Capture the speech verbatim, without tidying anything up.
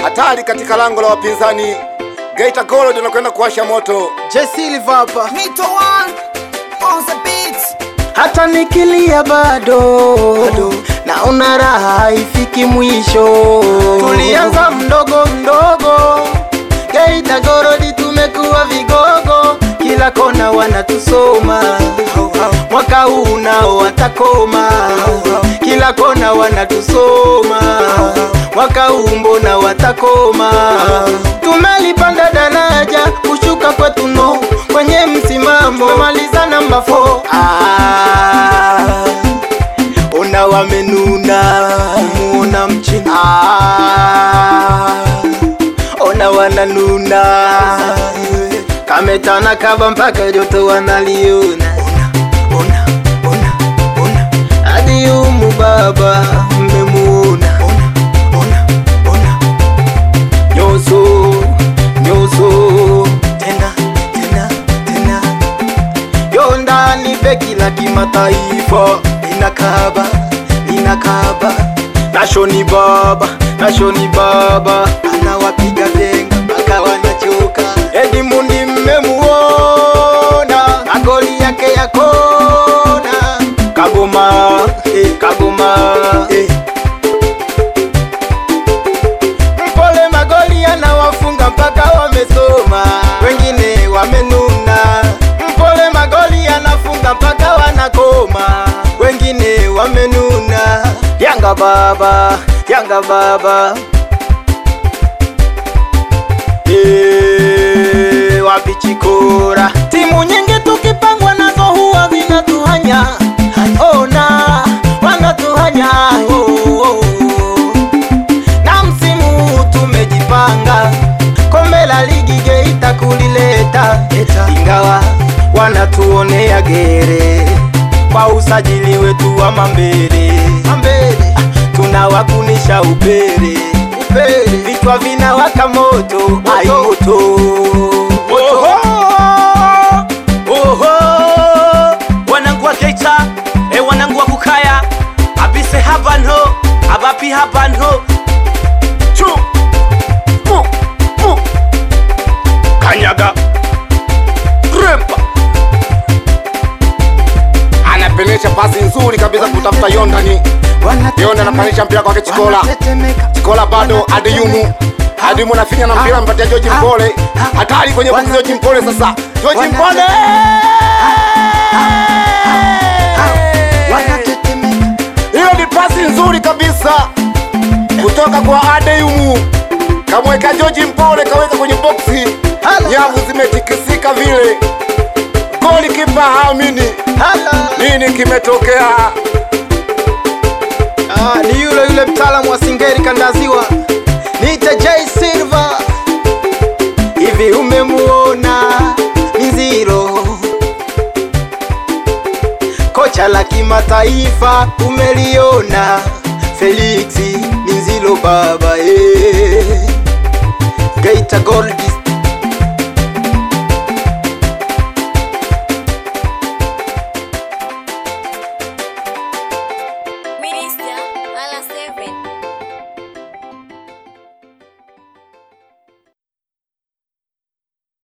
hatari katika lango la wapinzani. Geita Gold anakwenda kuwasha moto. J Silva hapa. Mito one on the beats. Hata nikilia bado, bado naona raha haifiki mwisho. Tulianza mdogo mdogo, Geita Gold tumekuwa vigogo, kila kona wanatusoma. Mwaka huu nao watakoma, kila kona wanatusoma. Mwaka huu mbona watakoma? Tumelipanda daraja kushuka kwetu no, kwenye msimamo tumemaliza namba four. Ah, ona wamenuna, muona mchina. Ah, ona wananuna, kametana kaba mpaka joto wanaliona. Ona, ona, ona, hadi umu baba mmemuona. Ona, ona, ona, nyoso, nyoso, tena, tena, tena. Yonda ni beki la kimataifa, inakaba, inakaba. Nashoni baba, nashoni baba, anawapiga venga mpaka wanachoka. Edmundi mmemuona, na goli yake ya kona. Kagoma, eh, Kagoma, eh. Mpole magoli anawafunga mpaka wamesoma, wengine wamenuna. Mpole magoli anafunga mpaka wanakoma, wengine wamenuna. Yanga baba, Yanga baba, eee, wapi Chikora? Timu nyingi tukipangwa nazo huwa zinatuhanya. Ona, wanatuhanya. Oh, oh. Na msimu tumejipanga, kombe la ligi Geita kulileta, ingawa wanatuonea gere kwa usajili wetu wa mambele. Mambele tunawakunisha upere, upere vichwa vinawaka moto, ai moto. Oho, oho, wanangu wa Geita, e wanangu wa Kukaya, abise habano, abapi habano. Chu, mu, mu. Kanyaga Rempa anapenesha pasi nzuri kabisa kutafuta Yondani. Yonda anapanisha mpira kwa Chikola. Chikola bado Adeyumu. Adeyumu anafinya na mpira mpatia George Mpole. Hatari kwenye box George Mpole sasa. George Mpole. Hiyo ni pasi nzuri kabisa kutoka kwa Adeyumu. Kamweka George Mpole, kaweka kwenye boxi. Nyavu zimetikisika vile. Goli kipa haamini. Nini kimetokea? Ah, ni yule yule mtaalamu wa Singeli Kandaziwa, niita J Silva. Hivi umemuona Minziro, kocha la kimataifa? Umeliona Felix Minziro baba, eh. Geita Gold